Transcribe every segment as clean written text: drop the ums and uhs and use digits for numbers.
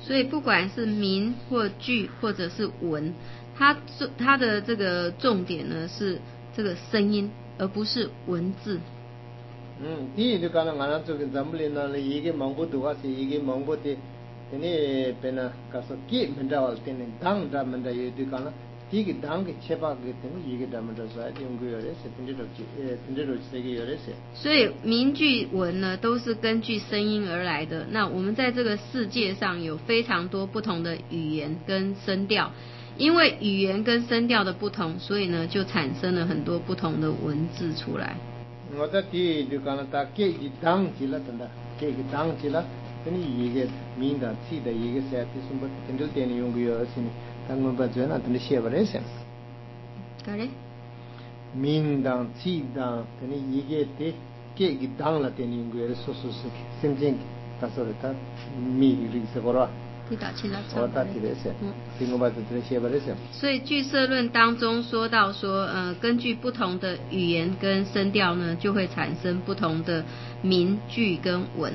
所以不管是名或句或者是文，它的这个重点呢是这个声音，而不是文字。 第一就讲了，俺那这个咱们呢，一个蒙古读啊是一个蒙古的，你别那告诉给门着了，当咱们的有就讲了，第一个当个七八个，一个咱们这说用个有的是，这种这个有的是。 所以名句文呢都是根据声音而来的。那我们在这个世界上有非常多不同的语言跟声调，因为语言跟声调的不同，所以呢就产生了很多不同的文字出来。 我在第一就讲了，他给一当起了，真的给个当起了，一个名的起的一个啥的什么，这点用个有些呢，他们把这那写不来噻。 干嘞？ 名当起当，一个的给个当了，点用个有说是甚至他说的他米的是个了。我打起来噻，我把这写不来噻。 所以句社论当中说到说，根据不同的语言跟声调呢，就会产生不同的名句跟文。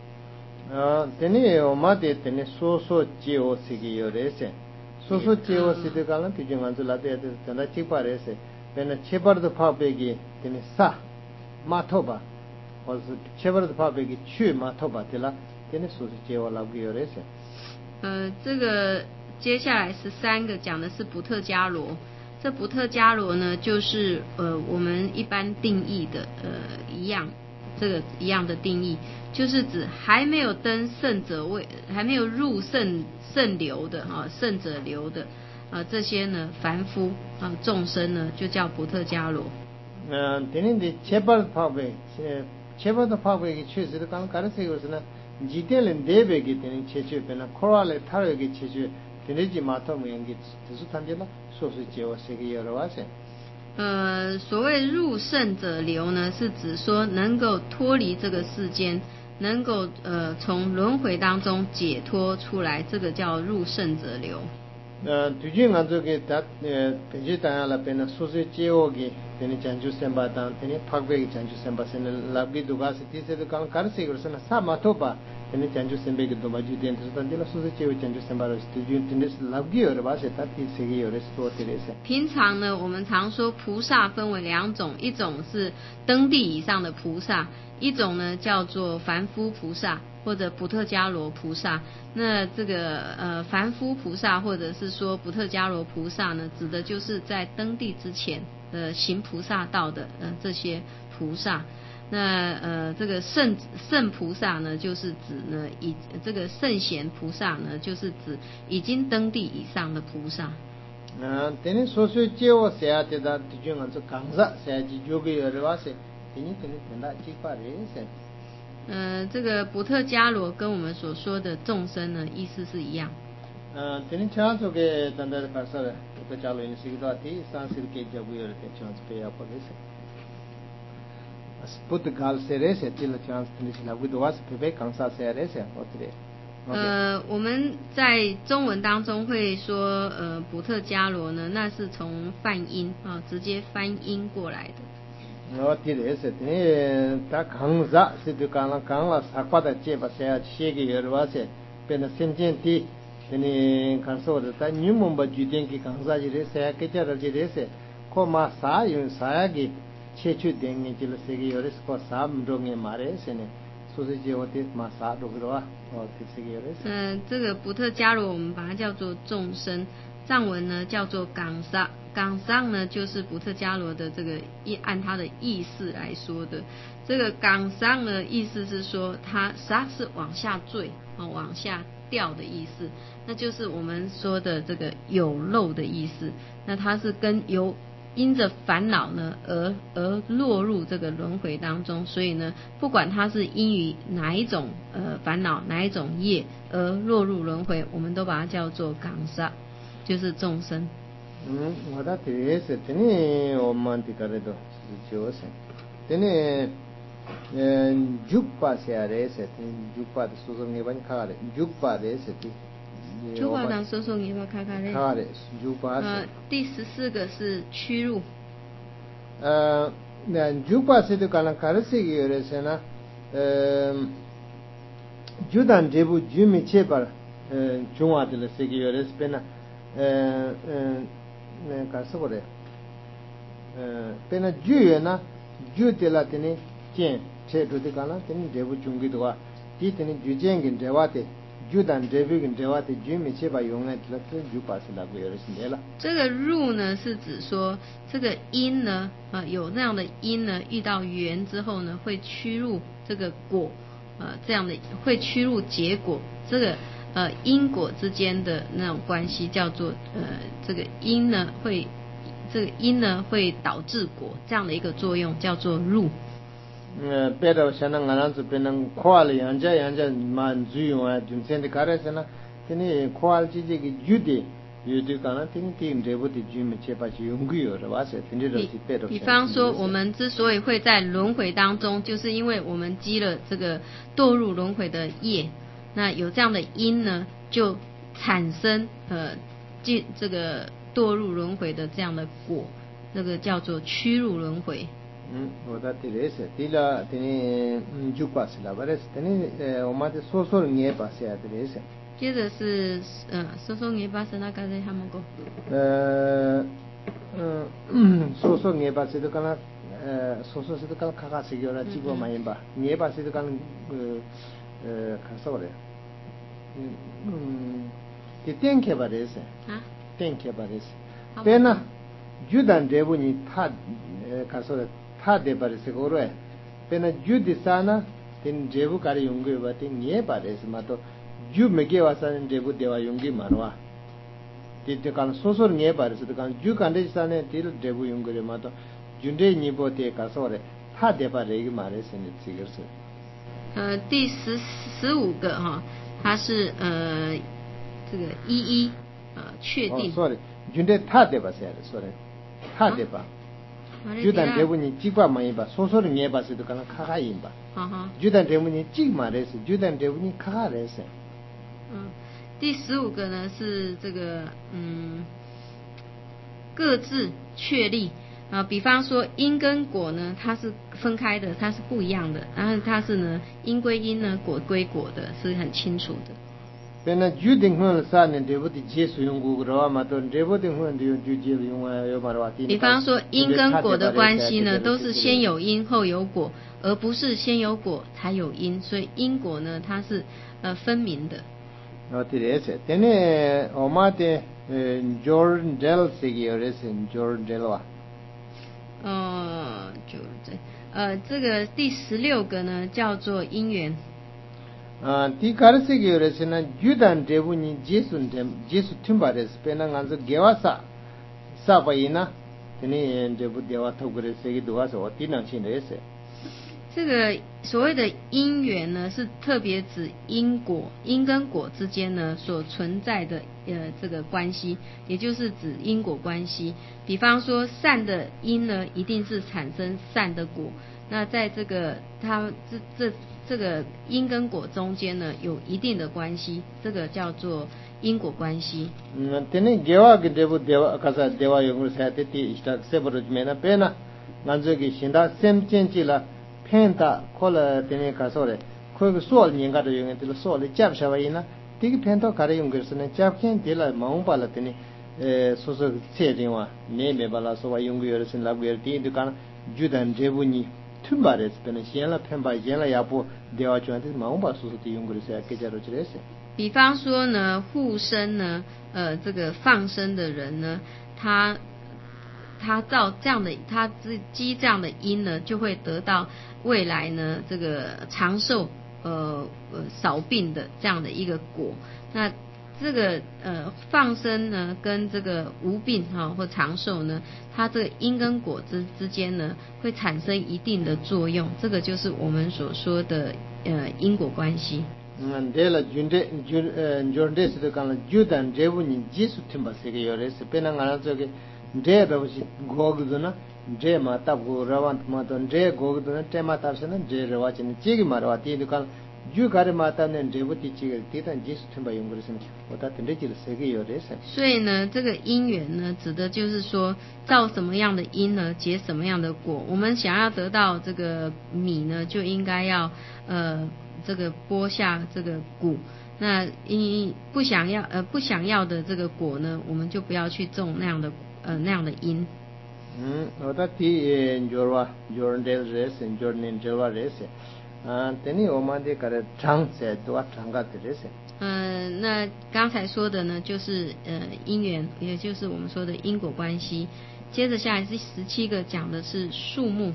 我们的说接我是个有的噻，说接我是的讲了，毕竟俺这那的真的七八的噻，但是七八的怕被个啥马头吧，或者是七八的怕被个去马头吧的了，说接我那个有的噻。 这个接下来13个讲的是不特伽罗。这不特伽罗呢，就是我们一般定义的一样，这个一样的定义，就是指还没有登圣者位，还没有入圣流的圣者流的这些呢凡夫众生呢，就叫不特伽罗。 的七八的怕被，七八的怕被确实的刚刚才有是呢。几点零得别个切去，别那可来他那个切去，几马头没人给，只是谈的了，说是接我是个有的话噻。 所谓入圣者流呢，是指说能够脱离这个世间，能够从轮回当中解脱出来，这个叫入圣者流。 最近俺这个本身当然了，别那说是接我给，讲究三八当，拍别个讲究三八，现在拉比杜嘎是第三个刚开始个是那啥马头吧。讲究三百个多嘛，就点是当地了，说是就讲究三百多，就是老几有的吧，是他第四个有的是多的噻。 平常呢，我们常说菩萨分为2种，一种是登地以上的菩萨，一种呢叫做凡夫菩萨或者不特伽罗菩萨。那这个凡夫菩萨或者是说不特伽罗菩萨呢，指的就是在登地之前行菩萨道的这些菩萨。那这个圣菩萨呢，就是指呢这个圣贤菩萨呢，就是指已经登地以上的菩萨。 说是接我下的的就俺这刚才下去就个有的话是，那几块人噻。 这个不特伽罗跟我们所说的众生呢，意思是一样。 像这个等待的干啥的，不特伽罗你是一个地上是给家不有的，像这个要不的噻。पुर्तगाल से रहे से तिल चांस तिल लागू दुआ से पे कंसा से रहे से ओतरे。 我们在中文当中会说不特伽罗呢，那是从梵音直接翻音过来的。 我记得是他康萨是就讲了萨夸的结巴些写个有的话是变得先见的，看说的他女们把决定给康萨就是些给家的就是些，可嘛啥用啥个。切去点你就是这个有的是个啥不容易买的是呢，说是叫我的马啥都不知道啊，这个有的。 这个不特伽罗我们把它叫做众生，藏文呢叫做港萨，港上呢就是不特伽罗的这个按它的意思来说的，这个港上呢意思是说它啥是往下坠往下掉的意思，那就是我们说的这个有漏的意思，那它是跟因着烦恼呢而落入这个轮回当中，所以呢，不管它是因于哪一种烦恼哪一种业而落入轮回，我们都把它叫做港萨，就是众生。 我的第一是我们的个的都是就是Jukpa se arese, Jukpa de Susan Evan Kare, Jukpa de Seti。 Jukpa 当说说你要看看嘞。 Kare, Jukpa。 第14个是屈辱。 那 Jukpa se to 看看是个有的是呢，Judan 这部 Jumi 切巴 중화들 세계열에서 배나 가서 그래 배나 주에나 주텔라더니 jen 체도데 가나 되는 대부 중기도와 뒤때는 주쟁긴 대화때 주단 대비긴 대화때 주미 제바 용来了주파스라고 열었습니다. 这个入呢是指说这个因呢有那样的因呢遇到缘之后呢会趋入这个果这样的会趋入结果，这个因果之间的那种关系叫做这个因呢会导致果这样的一个作用叫做入。 배로 샤는 안한서 배는 코알 양자 만주용아 준센데 가라서나 테니 코알 지지기 유디 가나 테니 팀 데부디 주미 제바지 용구요 와서 테니로 배로 比方说我们之所以会在轮回当中，就是因为我们积了这个堕入轮回的业，那有这样的因呢，就产生这个堕入轮回的这样的果，这个叫做趋入轮回。 我的tilese tila tini jukwas la bares tini omate sosor nge pasya tilese 接着是sosor nge pasya na kare hamogo sosor nge pasya to kana sosor se to kana kaka sigyo chigo mayimba nge pasya to kana kasore ti tenke bares tenke bares pena judan devuni tha kasore 타데 바르세 고로에 페나 주디사나 틴 제부 가리 용게 바티 니에 바레스 마토 주 메게 와사는 제부 대와 용기 마로와 티테 간 소소 니에 바르스 간 주 간데사네 틸 제부 용게 마토 준데 니보테 가소레 타데 바레기 마레스니 지거스 第15个哈，它是这个一确定。 sorry， 준데 타데 바세야 sorry， 타데 바。 주단 대부분이 직과만이봐 소소를 내봤어도 가나 카가인바 주단 대부분이 직마레스 주단 대부분이 카가레스 第15个呢是这个各自确立比方说因跟果呢它是分开的，它是不一样的，然后它是呢因归因呢果归果的，是很清楚的。 那决定后3年对不对？结束用过的话嘛，都对不对？后就结束用有嘛的话。 比方说因跟果的关系呢，都是先有因后有果，而不是先有果才有因，所以因果呢它是分明的。 对的，但是我们的Jordan Del 这个有的是 Jordan Del 啊。 这个第16个呢叫做因缘。 티 가르세게 요레스나 주단 대부니 제수 팀바레스 페나 간서 게와사 사바이나 테니 대부 대와 토그레세게 도와서 어디나 친레세 这个所谓的因缘呢，是特别指因果，因跟果之间呢所存在的这个关系，也就是指因果关系。比方说善的因呢，一定是产生善的果。那在这个它这个因跟果中间呢，有一定的关系，这个叫做因果关系。 테니 게와 게데부 대와 가사 대와 용을 사야테티 이스타 세버르즈메나 페나 만저기 신다 셈첸지라 펜타 콜라 테니 가소레 코그 소얼 닝가도 용에들 소얼 잡샤바이나 티기 펜토 가레 용거스네 잡켄 딜라 마웅발라 테니 소소 체딩와 네메발라 소와 용거여스는 라부여티 두칸 주단 제부니 tumbares pena sienla pemba sienla yapo dewa chuante maumba susuti yungurisa kejarochirese 比方说呢护身呢这个放生的人呢他造这样的他积这样的因呢就会得到未来呢这个长寿少病的这样的一个果。那这个放生呢跟这个无病或长寿呢，它这个因跟果之间呢会产生一定的作用，这个就是我们所说的因果关系。 데라 준데 준데스도 간라 주단 제부니 지수 팀바세게 요레스 페나가나 저게 데바시 고그드나 제 마타고 라완트 마던 제 고그드나 테마타르스나 제 레와치니 지기 마르와 티두간 주가르 마타는 제부티 지게 티단 지수 팀바 용거스니 오다 텐데지르 세게 요레스 所以呢这个因缘呢指的就是说造什么样的因呢结什么样的果。我们想要得到这个米呢就应该要这个播下这个谷， 那不想要的这个果呢，我们就不要去种那样的因。 oda ti jorwa jorndel res jornin jelwa res teni omande kare chang se doa changa res 那刚才说的呢，就是因缘，也就是我们说的因果关系。接着下来是17个，讲的是树木。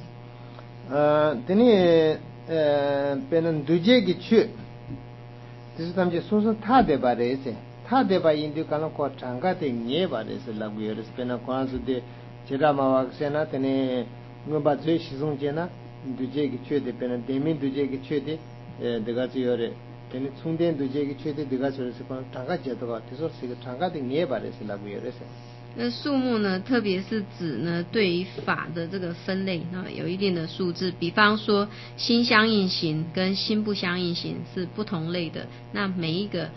teni penan duje gi chu tisam je soso tha de ba res tha de ba indu kana ko changa de nge ba res la gu res penan ko su de chira ma wa sena teni ngoba zhe shizong je na duje gi chu de penan demin duje gi chu de dega ji yore teni chungden duje gi chu de dega so se ko changa je to ga tiso se changa de nge ba res la gu res 那树木呢，特别是指呢，对于法的这个分类有一定的数字。比方说，心相应行跟心不相应行是不同类的。那每一个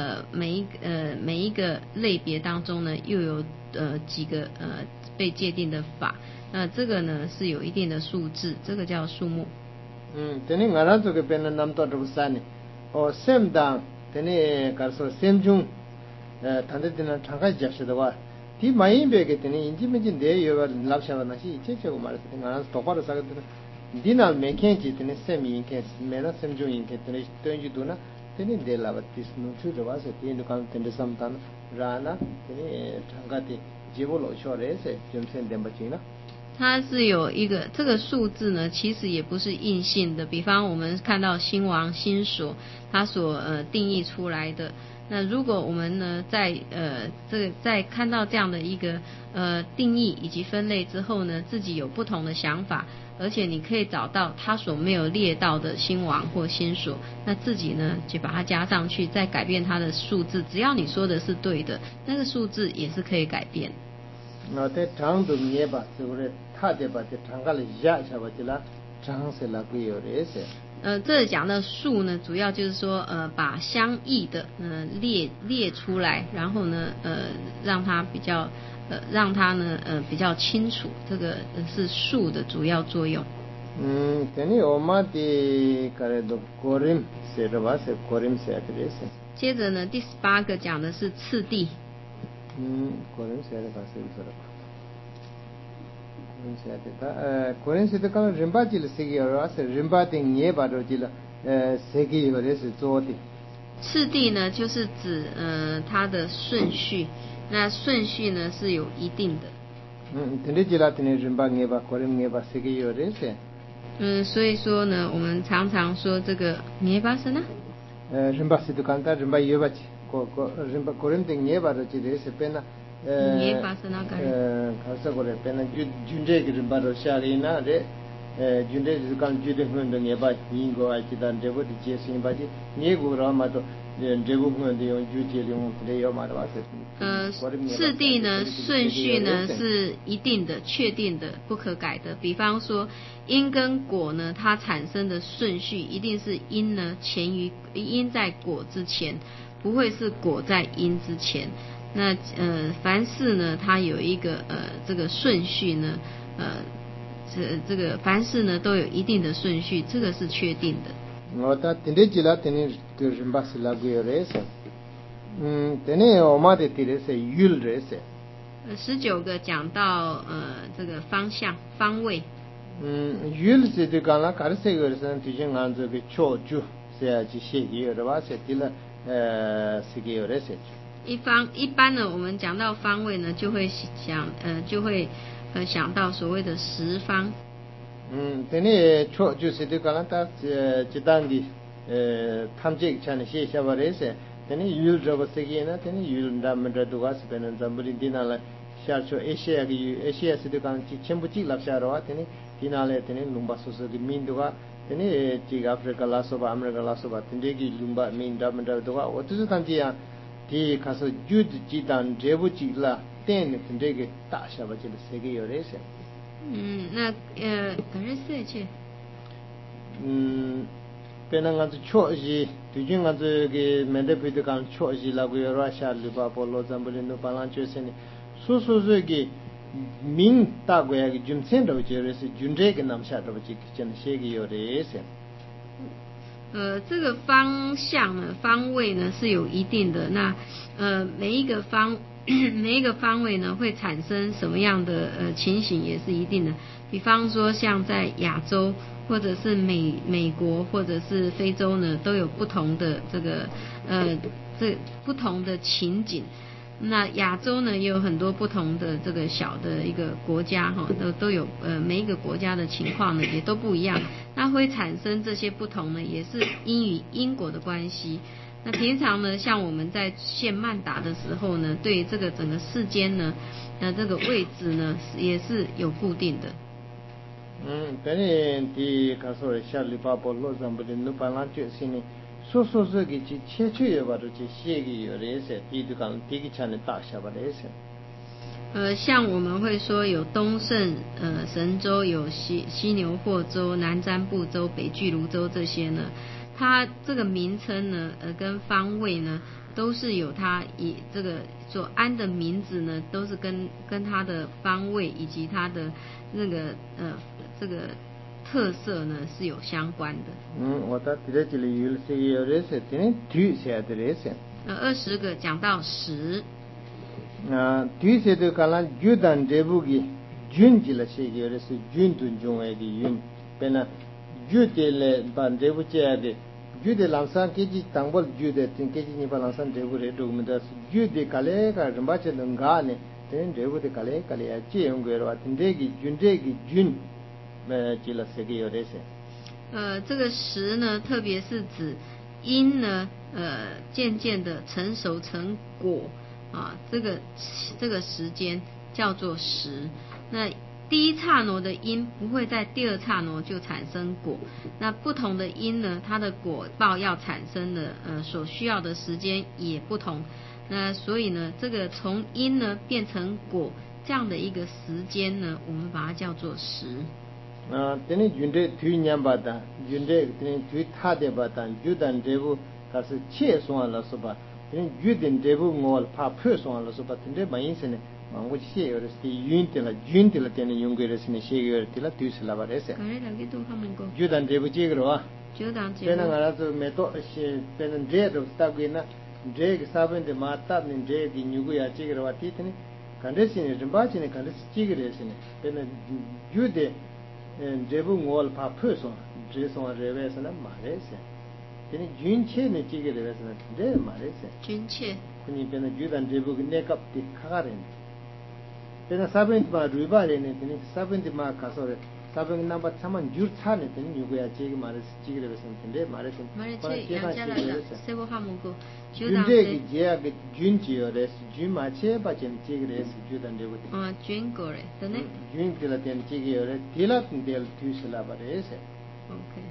类别当中呢，又有几个被界定的法。那这个呢是有一定的数字，这个叫树木。 teni ngara zo ke pena nam to ru sani o sem dang teni karso sem jung tande dina changa jashi da wa ti mai be ke teni inji me jin de yo ba lapsha ba na shi che che ko mar se ngara to par sa ke dinal me ken ji teni sem yin ke me na sem jung yin ke teni ten ji do na teni de la ba tis nu chu de wa se ti nu kan tende sam tan ra na teni changa ti jibo lo sho re se jum sen dem ba chi na 它是有一个这个数字呢，其实也不是硬性的。比方我们看到心王、心所，它所定义出来的。那如果我们呢在看到这样的一个定义以及分类之后呢，自己有不同的想法，而且你可以找到它所没有列到的心王或心所，那自己呢就把它加上去，再改变它的数字。只要你说的是对的，那个数字也是可以改变。 那在长度捏吧，是不是？他的把这长个了压下吧，就啦，长是那个有的是。 这里讲的数呢，主要就是说把相异的列出来，然后呢让它比较比较清楚，这个是数的主要作用。 等于我们的个人都个人写的吧，是个人写的是。 接着呢，第18个讲的是次第。 个人写的吧，是不是？कोरें से तो कल रिंबा जिले से गया और आसे रिंबा दिन ये बारो जिला सेगी और ऐसे जोती 次第呢，就是指它的顺序，那顺序呢是有一定的。 तेरे जिला तेरे रिंबा ये बा कोरें ये बा सेगी और ऐसे 所以说呢，我们常常说这个ये बा是呢 रिंबा से दुकान ता रिंबा ये बा को रिंबा कोरें दिन ये बारो जिले से पेना ये बा से ना खासा करे पेना जुंडे के रिंबारो शाली ना रे जुंडे दुकान जुदे हुंदे ये बा हिंगो आई चिदान देवो दिजे सिं बाजी ये गुरा मा तो देवो हुंदे यो जुजे ले हुंदे यो मा वा से 次第呢，顺序呢是一定的、确定的、不可改的。比方说，因跟果呢，它产生的顺序一定是因呢因在果之前，不会是果在因之前。那凡事呢，它有一个这个顺序呢，这个凡事呢都有一定的顺序，这个是确定的。 我他天天起来天天就人把事拉过来噻，天天我妈的天天是晕了噻。 19个讲到这个方向方位。 晕是这个啦，卡尔这个是最近按这个敲住，是啊，去写个的话是的了，是个有的噻。 一般呢，我们讲到方位呢，就会想到所谓的十方。 等你敲就是这个啦，他这当的tham chế chăn xe xe vào đấy sẽ thế này yul ra vào xe kia na thế này yul ra mình ra duga sẽ bên trong bên đi nào là xe cho Asia cái Asia sẽ được cái chỉ chém bút chỉ lắp xe rồi thế này đi nào là thế này lumba số số cái min duga thế này chỉ Africa lá số ba America lá số ba thế này cái lumba min ra mình ra duga ở chỗ tham chế thì cái số yul chỉ đàn chế bút chỉ là tên thế này cái ta xe vào chỉ là xe kia rồi sẽ 那可是事情 penang tu choji tujing tu ge mende pide kan choji la gu yora sha lu ba polo zambulin no palan chosene su su su ge min ta go ya ge jumsen do je re se junre ge nam sha do chi chen she ge yore se 这个方向呢，方位呢是有一定的。那每一个方位呢，会产生什么样的情形也是一定的。比方说，像在亚洲或者是美国或者是非洲呢，都有不同的这不同的情景。那亚洲呢也有很多不同的这个小的一个国家哈，都有每一个国家的情况呢也都不一样，那会产生这些不同呢，也是因与因果的关系。那平常呢，像我们在线曼达的时候呢，对这个整个世间呢，这个位置呢也是有固定的。 等你告诉我下礼拜波罗上不的努巴拉决心呢。说这个去切去也把这些写给有人些，第一个第一场的大小把这些。 像我们会说有东胜神州，有西牛货州、南瞻部州、北俱泸州这些呢，它这个名称呢，跟方位呢，都是有它以这个所安的名字呢，都是跟它的方位以及它的那个这个特色呢是有相关的。 我到这里有些有人是等于写的人是。 20个讲到10。 对些的看了就当这部的军级了些有的是军队中的军，本来就的了把这部接的。就的朗上给你当不就的，真给你把朗上这部的都没得，就的卡嘞卡什么些能干呢？等这部的卡嘞啊，这样个的话，等这个军，记了些个有的些。 这个10呢，特别是指因呢，渐渐的成熟成果啊，这个时间叫做10。那第一刹那的因不会在第二刹那就产生果，那不同的因呢，它的果报要产生的所需要的时间也不同。那所以呢，这个从因呢变成果这样的一个时间呢，我们把它叫做10。 等你军队推年把单，军队等你推他的把单，就当这部他是切算了是吧？等你决定这部我怕破算了是吧？等这没意思呢。我写有的是运的了，等你用过的是呢写有的了，对是了吧？这是。就当这部这个了啊。变成俺这没多些，变成这都大概呢，这个三分的马达呢，这个牛个呀这个的话，地呢，看这些呢，人把些呢，看这是这个的是呢，变成有的，这部我怕破算，这算这位是呢马来西亚，等你军切呢这个的是呢，这马来西亚。 军切。 你变成就当这部个那个的卡人。变成三分的马瑞巴人呢，等你三分的马卡说的。사병 남바 참만 줄차네 되는 누구야 제가 말했지 지그래 bes는데 말했지 말했지 세보 하무고 준제기 제가 준지어레스 준마체 바chen 지그래 주단데고 준거래 되네 준들라 된 지기어레 딜라든델 튜슬라바레세 OK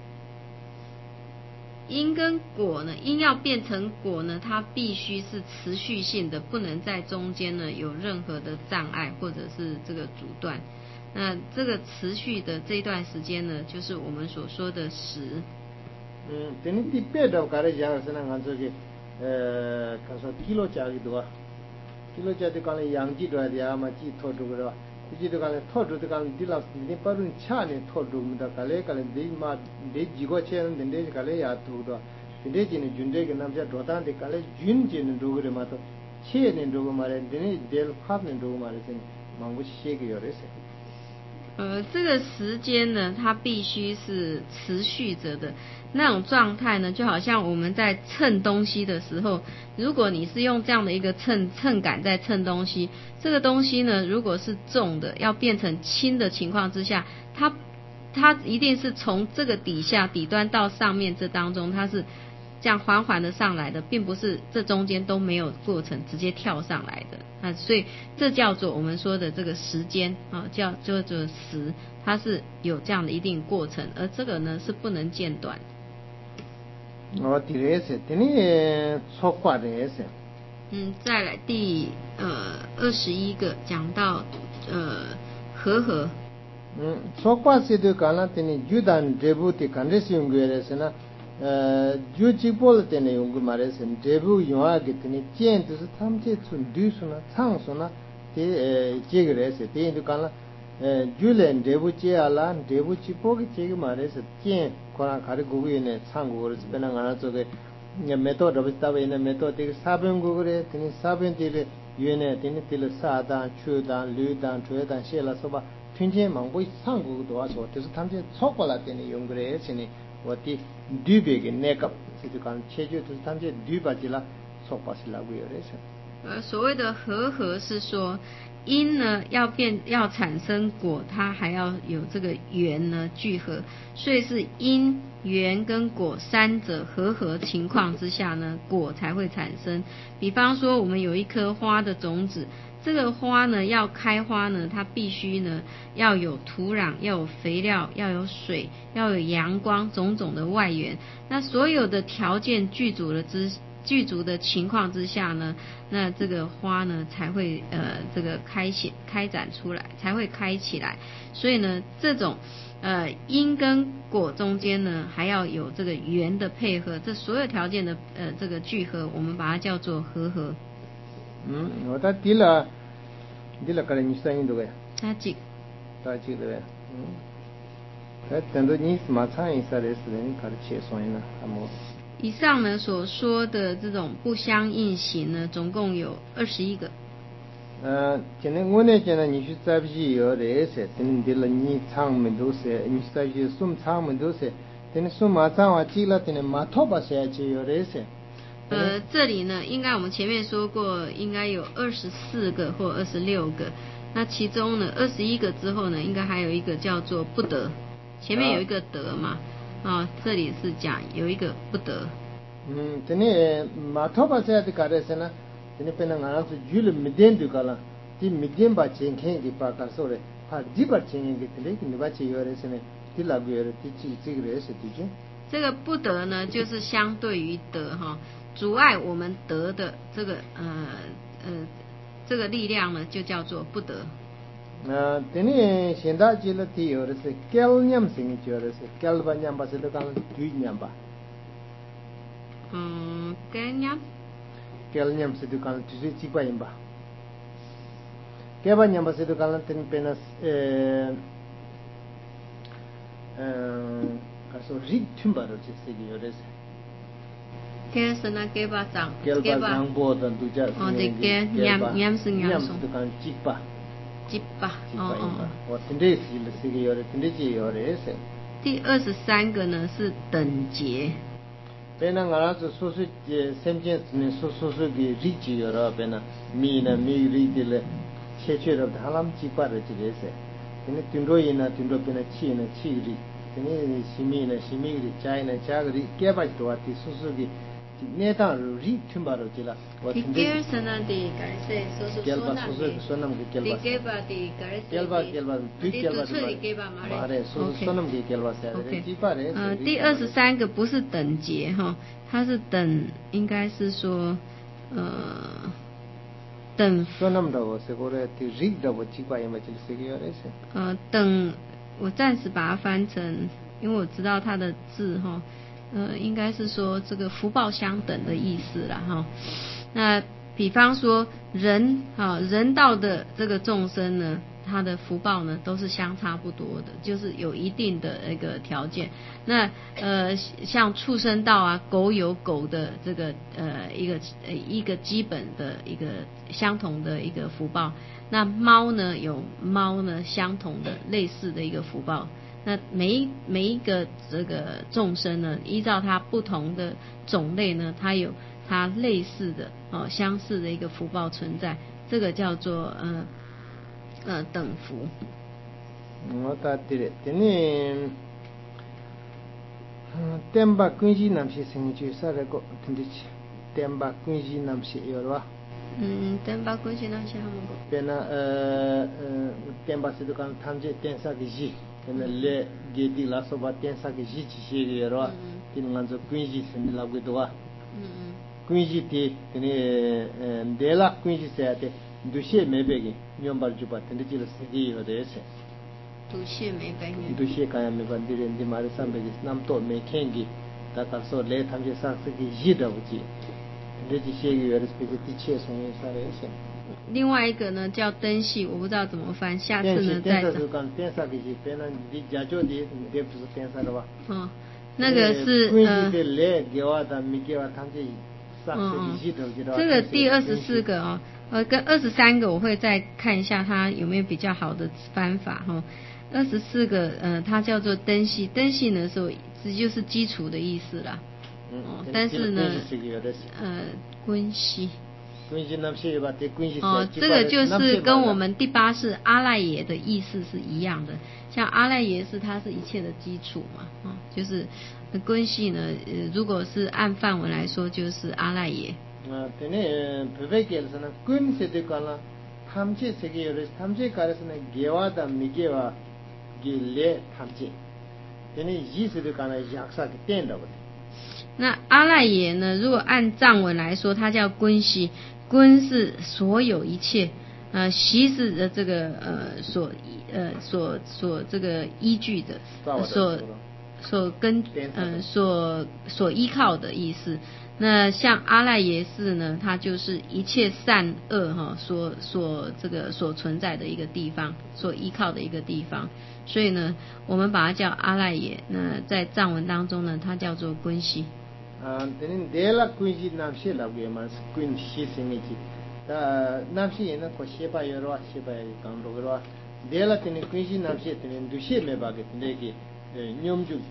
因跟果呢，因要变成果呢，它必须是持续性的，不能在中间呢有任何的障碍或者是这个阻断。那这个持续的这段时间呢，就是我们所说的10。 等你第8道가르讲是那个这个看说kilo加的多，kilo加的讲了养鸡多的呀嘛鸡拖住个吧，鸡的讲了拖住的讲的了，你把人掐呢拖住么的，讲了的嘛的几个钱的的讲了呀拖的，的今呢军队跟他们家做单的讲了军军呢住个嘛都，钱呢住个嘛的，的呢del发呢住个嘛的，忙不写个有的是。 这个时间呢，它必须是持续着的那种状态呢，就好像我们在称东西的时候，如果你是用这样的一个秤杆在称东西，这个东西呢，如果是重的，要变成轻的情况之下，它一定是从这个底端到上面这当中，它是这样缓缓的上来的，并不是这中间都没有过程直接跳上来的。所以这叫做我们说的这个时间啊，叫做10，它是有这样的一定过程，而这个呢是不能间断。 第二是，第二错挂的是。 再来第21个讲到和。 错挂是的讲了，第二就当这部的看的是用过的是呢。就几波了的呢，用过嘛的是，这部用啊给的呢，见就是他们这从对说呢，唱说呢，这个来是，这就讲了， 줄엔 대부지야라 대부지 보기 제기 말해서 찐 코랑 가리 고기네 창고를 스페랑 하나 쪽에 메토드 비슷하게 메토드 사변국을 되는 사변들이 유엔에 되는 딜 사단 추단 류단 최단 셰라서바 튼제 망보 상국도 와서 그래서 탐제 속발라 되는 용그래 신이 어디 뒤베게 내가 지간 체주도 탐제 뒤바지라 속바실라고 그래서 所谓的和合是说，因呢要产生果，它还要有这个缘呢聚合，所以是因缘跟果三者和合情况之下呢，果才会产生。比方说，我们有一颗花的种子，这个花呢要开花呢，它必须呢要有土壤，要有肥料，要有水，要有阳光，种种的外缘。那所有的条件具足的情况之下呢，那这个花呢才会这个开展出来，才会开起来。所以呢，这种因跟果中间呢还要有这个缘的配合，这所有条件的这个聚合，我们把它叫做和合。 我他提了个人你声音对不对？ 他几对不对？等到你马上一下的时候，你开始切算了，还没。 以上呢所说的这种不相应行呢，总共有21个。 今天我呢，今天你去在不是有的些，等你了你长门都是，你在去送长门都是，等你送马长啊，记了等你马头把些就有的些。 这里呢，应该我们前面说过，应该有24个或26个。那其中呢，21个之后呢，应该还有一个叫做不得，前面有一个得嘛。这里是讲有一个不得。 等你马头把些的搞的是呢，等你变成俺是举了没点就搞了，这没点把钱看给把搞说的，把几把钱给等你你把钱有的是呢，这那个的这个是对不？ 这个不得呢，就是相对于得哈，阻碍我们得的这个这个力量呢，就叫做不得。 等你现在记了第有的是胶念性觉得是胶把念把是都讲对念吧。胶念是都讲就是几块银吧。胶把念把是都讲等变了说日听吧都是个有的是。 给是那给把长， 给把长波的都叫。 对，给念是念是都讲几把。我听这是个有的，听这些有的是。 第23个呢是等节。 别那俺是说是先见呢，说个日子有了，别那米日的了，切了，他们几把的这个是。因为听着人呢，听着别那气日，因为西米日，加个日，给把多的说个。那当日听把了，了。我听这。 第2呢的改是说那么个第给把的改是。 给把对给把的。马来说那么个给把噻，几把的。 第23个不是等节哈，它是等，应该是说等。 说那么多，是过来的日的我几把也没就是个样子。 等，我暂时把它翻成，因为我知道它的字哈。应该是说这个福报相等的意思啦哈。那比方说人道的这个众生呢，他的福报呢都是相差不多的，就是有一定的一个条件。那像畜生道啊，狗有狗的这个一个基本的一个相同的一个福报。那猫呢有猫呢相同的类似的一个福报。那每一个这个众生呢，依照它不同的种类呢，它有它类似的相似的一个福报存在，这个叫做等福。 我打对了，等你点把关系那些生意就啥那个听得起，点把关系那些有了吧？ 点把关系那些他们个。 变那点把是都讲他们这点啥个事。那来给的拉说把电视给一起写个了，给那个关系是你那个多啊，关系的，那对了关系是的，都写没白个，你们把就把，那就是自己有的是。 都写没白个。 都写看没办的人，你妈的上辈子那么多没看见，大家说来他们就上这个一的不记。 这几些个的这个第七从啥来些？ 另外一个呢叫灯系，我不知道怎么翻，下次呢再讲。 电视给是变了，你家教的你不是电视的吧？ 哦，那个是这个第24个哦，跟23个我会再看一下它有没有比较好的翻法哈。24个它叫做灯系，灯系呢这就是基础的意思啦。但是呢关系。这个就是跟我们第8世阿赖耶的意思是一样的。像阿赖耶是它是一切的基础嘛，就是关系呢，如果是按梵文来说就是阿赖耶。 对呢，关系的讲了，他们这个有的，他们这个是呢，给我的没给我，给来他们这，对呢，意思的讲了，亚萨给颠倒的。 那阿赖耶呢？如果按藏文来说，它叫观系，观是所有一切，习是的这个所这个依据的，所依靠的意思。那像阿赖耶识呢，它就是一切善恶所存在的一个地方，所依靠的一个地方。所以呢，我们把它叫阿赖耶。那在藏文当中呢，它叫做观系。 等你了关系那些了个嘛是关系生意的，那些呢可西巴有了西巴刚多个了，得了等你关系那些等你都些没把个等那个nhóm就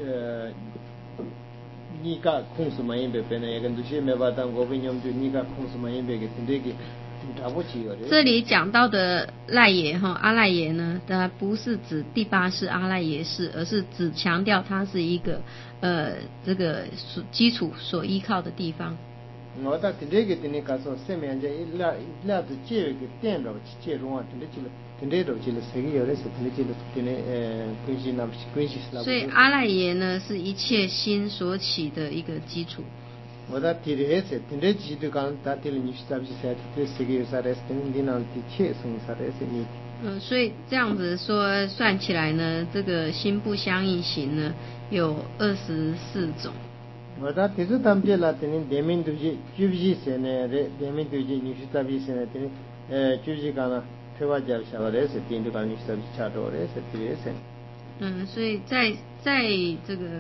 你个空是买一百变呢，也跟都些没把当我们nhóm就你个空是买一百个等那个。 这里讲到的赖耶阿赖耶呢，它不是指第8世阿赖耶识，而是只强调它是一个这个基础所依靠的地方。 我到这个等你告诉下面这一两的这个电脑接入啊，等这都去了，谁有的是等这个等关系那关系是。 所以阿赖耶呢是一切心所起的一个基础。 我到这里是等这几度讲，到这里你是咋子说？这谁有啥的？等你那的切生啥的是你。 所以这样子说算起来呢，这个心不相应行呢有24种。 我到这是他们这了，等你点名都是就是说呢，点名都是你是咋子说呢？等你就是讲了，推话讲啥话的是，点都讲你是咋子查到的是这个是。 所以在这个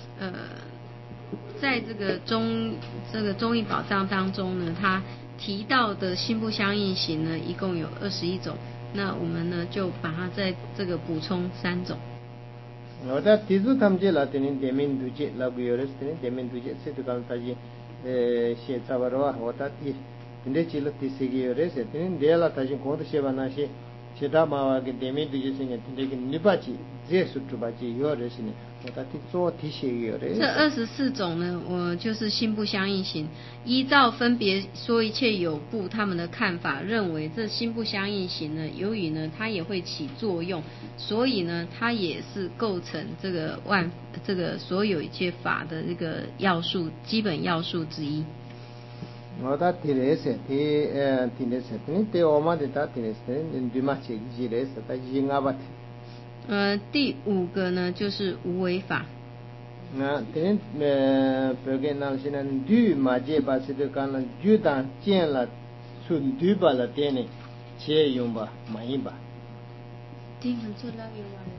在这个中义宝藏当中呢，它提到的心不相应行呢，一共有21种。那我们呢就把它在这个补充3种。 我在第四他们这了，等你点名都接，那个有的是等你点名都接，谁都讲他是写咋玩儿我到第这去了第4个有的是等你点了，他是光头写完那些。其他嘛个点名都就是呢，这个你把起，这是猪把起有的是呢，我到底做提些有的。 这24种呢，我就是心不相应行，依照分别说一切有部他们的看法，认为这心不相应行呢，由于呢它也会起作用，所以呢它也是构成这个所有一切法的这个要素基本要素之一。 我到第2是第2是，你第5嘛的到第2是，你对嘛去几类是，到应该吧。 第5个呢就是无为法。 等别个那些呢，对嘛这把是的讲了，就当见了，顺对吧了点呢，切用吧，满意吧。 听很出来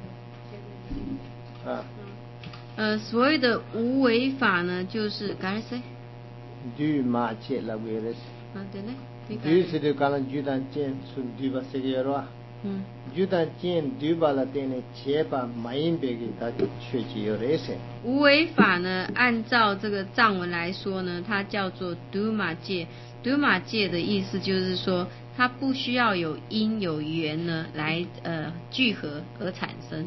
有所谓的无为法呢，就是改谁？ 对嘛切了为了是。 对呢。 对是的讲了，就当见顺对吧是个样吧。就当见对吧了点呢，切吧满意别个他确实有的是。 无为法呢，按照这个藏文来说呢，它叫做 Duma 戒。Duma 戒的意思就是说，它不需要有因有缘呢来聚合而产生。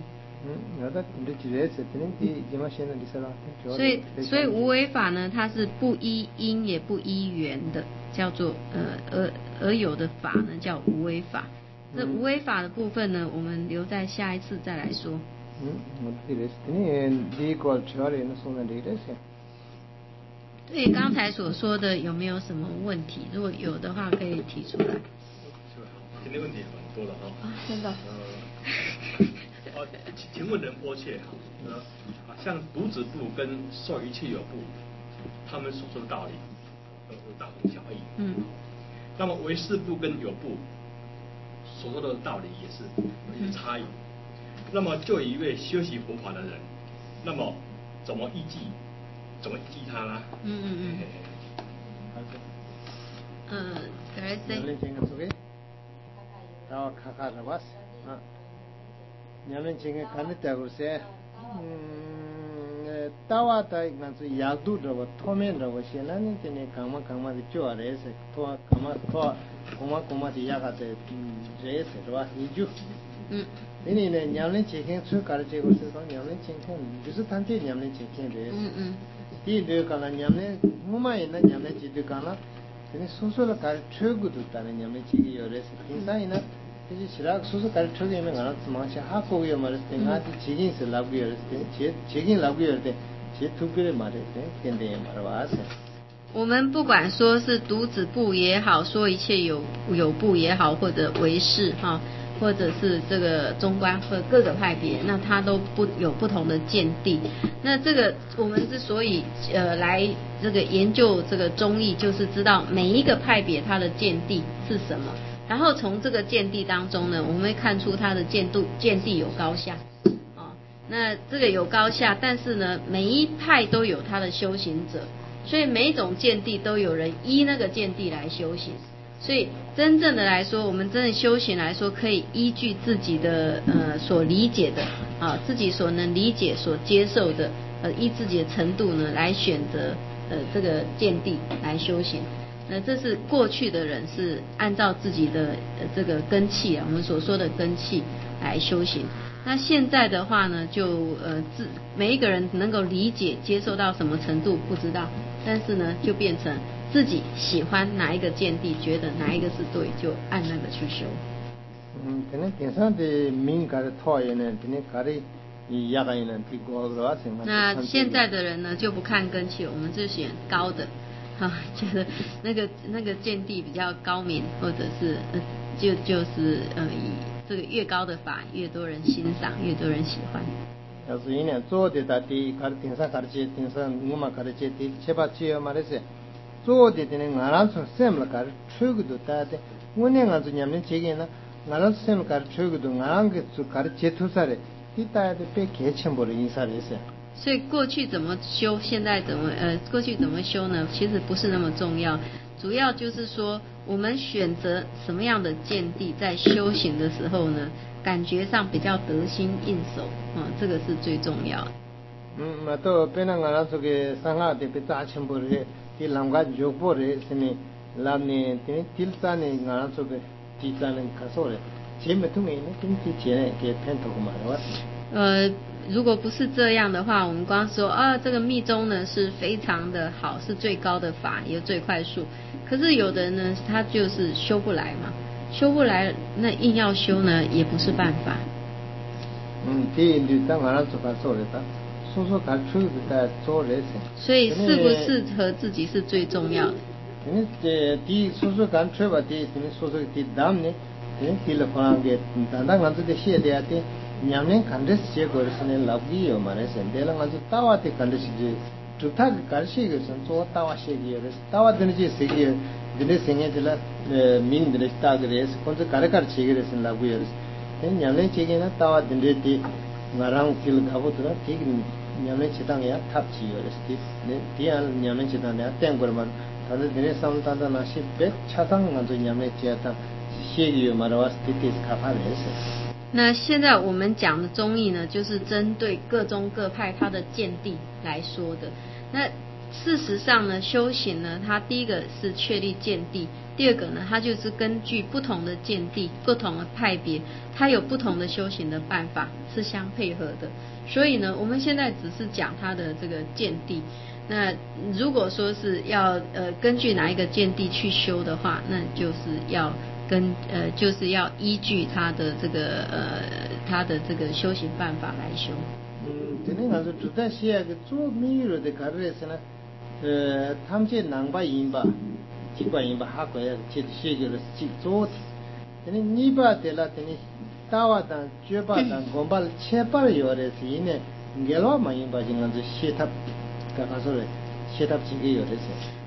所以无为法呢，它是不依因也不依缘的，叫做而有的法呢叫无为法。这无为法的部分呢，我们留在下一次再来说。对刚才所说的有没有什么问题？如果有的话，可以提出来。 今天问题很多的真的。 请问仁波切像独子部跟受一切有部，他们所说的道理， 有大同小异。那么唯识部跟有部所说的道理也是有些差异。那么就一位修习佛法的人，那么怎么依据他呢？ 따와다 이간수 야두라고 토면라고 신나는 때네 강마강마디 쪼아레세 토아 강마 토아 고마고마디 야가데 제세와 이주 이니네 냠린 체켄 수 가르치고 있어서 냠린 체켄 무슨 단체 냠린 체켄데 이들 가라 냠네 무마이나 냠네 지드가나 근데 소소를 가르치고도 다는 냠린 체기 요레세 인사이나 이제 시락 소소 가르치면 가나 마치 하고요 말을 때 나한테 지긴스 라고요 때 지긴 라고요 때 제 투그를 말을 때 근데 말와서 我们不管说是独子部也好，说一切有部也好，或者唯识哈，或者是这个中观或各个派别，那它都有不同的见地。那这个我们之所以来这个研究这个中义，就是知道每一个派别它的见地是什么，然后从这个见地当中呢，我们会看出它的见地有高下。那这个有高下，但是呢，每一派都有他的修行者，所以每一种见地都有人依那个见地来修行。所以真正的来说，我们真的修行来说，可以依据自己的所理解的自己所能理解、所接受的依自己的程度呢，来选择这个见地来修行。那这是过去的人是按照自己的这个根器我们所说的根器来修行。那现在的话呢，就每一个人能够理解接受到什么程度不知道，但是呢，就变成自己喜欢哪一个见地，觉得哪一个是对，就按那个去修。那现在的人呢，就不看根器，我们就选高的，觉得那个见地比较高明，或者是就是以这个越高的法，越多人欣赏，越多人喜欢。 要是一年做的大地，卡顶上卡的接，顶上我们卡的接地，七八千嘛的是，做的的呢，俺那从什么卡出个都大的，我呢俺从伢们这个呢，俺那什么卡出个都，俺个从卡的接出啥的，地大的被开全部的因啥的是。 所以过去怎么修，现在过去怎么修呢？其实不是那么重要。主要就是说，我们选择什么样的见地，在修行的时候呢，感觉上比较得心应手这个是最重要的。 那都别那个这个上海的被炸全部的，的两个就不的是呢，那呢，的第三呢，俺这个第三呢，看说的，前面都没呢，第前呢给偏头嘛，是吧？ 如果不是这样的话，我们光说这个密宗呢是非常的好，是最高的法，也最快速。可是有的人呢，他就是修不来嘛，修不来，那硬要修呢，也不是办法。所以适不适合自己是最重要的。 第说说干脆吧，第说说第当呢，第了可能给单单俺这个写的啊的。냠네 간데스 거르스네 라브기요 말에서 데랑 아주 따와데 간데스 주타 가르시게선 또 따와시기요레스 따와드는지 세기요 드네 생에들라 민드레 따그레스 콘저 가르카르시게레스 라브기요레스 냠네 체게나 따와든데티 나랑 길 가보더라 되게 냠네 치당이야 탑지요레스 네 디안 냠네 치당이야 땡거만 다들 드네 삼단다나시 백 차당 간저 냠네 지야다 시기요 말아와스 티티스 카파레스 那现在我们讲的中义呢，就是针对各宗各派它的见地来说的。那事实上呢，修行呢，它第一个是确立见地，第二个呢，它就是根据不同的见地、不同的派别，它有不同的修行的办法是相配合的。所以呢，我们现在只是讲它的这个见地。那如果说是要根据哪一个见地去修的话，那就是要就是要依据他的这个修行办法来修。 저는 아주 주다 시야가 좀 미루데 가르에서는 탐제 낭바 인바 지바 인바 하고야 제 시기를 찍조 저는 니바 데라더니 따와단 쥐바단 곰발 체발 요레스 이네 겔와 마인바 진간저 시탑 가서래 시탑 지게 요레스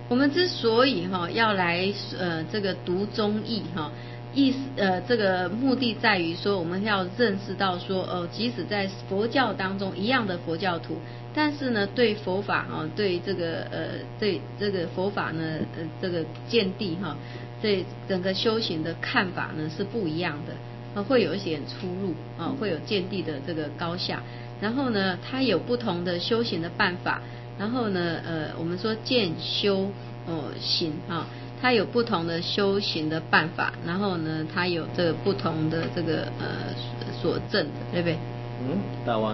我们之所以要来这个读中译意思这个目的在于说，我们要认识到说即使在佛教当中一样的佛教徒，但是呢对佛法对这个对这个佛法呢这个见地对整个修行的看法呢是不一样的，会有一些出入会有见地的这个高下，然后呢它有不同的修行的办法，然后呢我们说见修行它有不同的修行的办法，然后呢它有这个不同的这个所证的，对不对？ 大瓦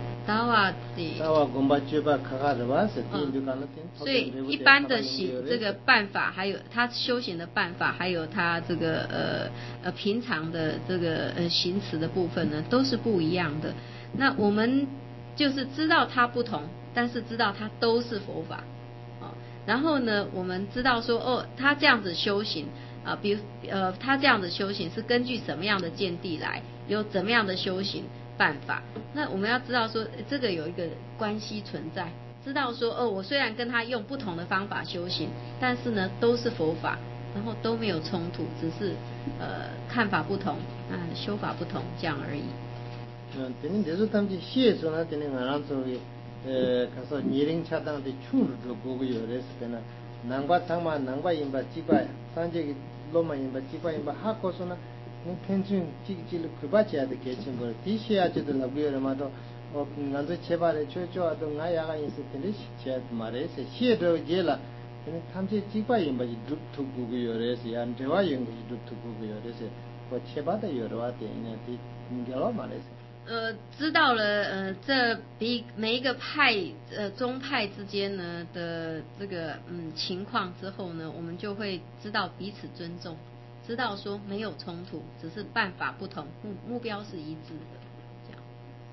公巴觉巴卡卡的吧是定就干了定。 所以一般的行这个办法，还有他修行的办法，还有他这个平常的这个行持的部分呢，都是不一样的。那我们就是知道它不同，但是知道它都是佛法。然后呢，我们知道说他这样子修行比如他这样子修行是根据什么样的见地来，有怎么样的修行办法。那我们要知道说这个有一个关系存在，知道说我虽然跟他用不同的方法修行，但是呢都是佛法，然后都没有冲突，只是看法不同修法不同这样而已。 되는 데서 담지 시에서나 되는 안한소리 가서 니링 차당데 충르도 고고요 레스페나 난과 상마 난과 임바 지바 산제기 로마 임바 지바 임바 하코소나 펜춘 찌찌를 그바지야데 개친 거 디시아지도 라고요마도 난저 제발에 쪼쪼아도 나야가 있을 텐데 시체 말에서 시에도 제라 근데 탐지 지바 임바지 둑둑 고고요 레스 얀데와 영기 둑둑 고고요 레스 그 제바다 여러와데 이네 인gel어 말에서 知道了这比每一个派宗派之间呢的这个情况之后呢，我们就会知道彼此尊重，知道说没有冲突，只是办法不同，目标是一致的，这样。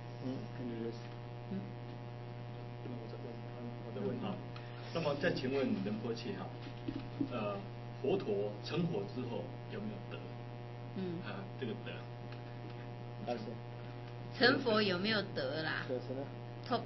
我再问那么再请问仁波切佛陀成佛之后有没有德？这个德。 成佛有没有得啦？top，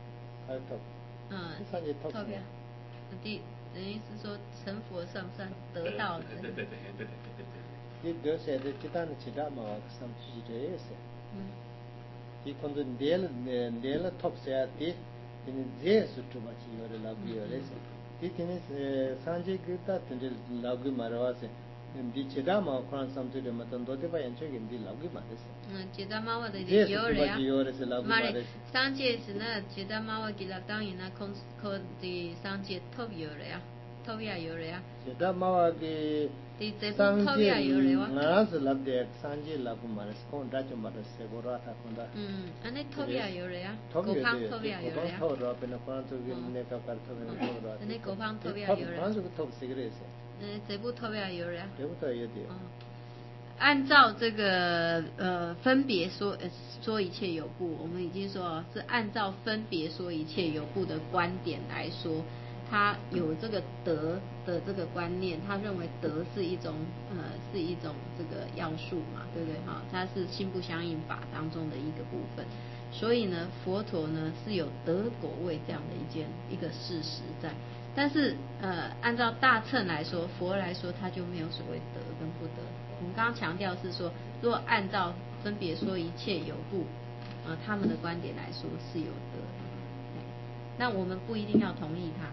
top 呀，等于是说成佛算不算得到的？ 对。 你得些的其他的其他嘛，上去这些。你可能连了 top 些的，你这是主嘛，是有的老贵有的是。你今天是上节给他等着老贵嘛的话是。디 제다마 코란 삼투데 마탄도데 바연초게 디 라우기 마데스 제다마와 데 요레야 마레 상제스나 제다마와 길락당이나 콘디 상제 톱 요레야 톱이야 요레야 제다마와 게 디 제부 톱이야 요레와 나스 랍데 상제 라고 마레스 콘다 좀 마레스 세고라타 콘다 아니 톱이야 요레야 고팡 톱이야 요레야 톱으로 앞에는 코란 쪽에 내가 갈토는 톱으로 아니 고팡 톱이야 요레야 코란 쪽에 톱 세그레스 这部特别有人。 这部特别有。 按照这个分别说一切有部，我们已经说是按照分别说一切有部的观点来说，他有这个德的这个观念，他认为德是一种这个要素嘛，对不对它是心不相应法当中的一个部分，所以呢，佛陀呢是有得果位这样的一个事实在。但是按照大乘来说，佛来说，他就没有所谓得跟不得。我们刚刚强调是说，如果按照分别说一切有部他们的观点来说是有得的，那我们不一定要同意他。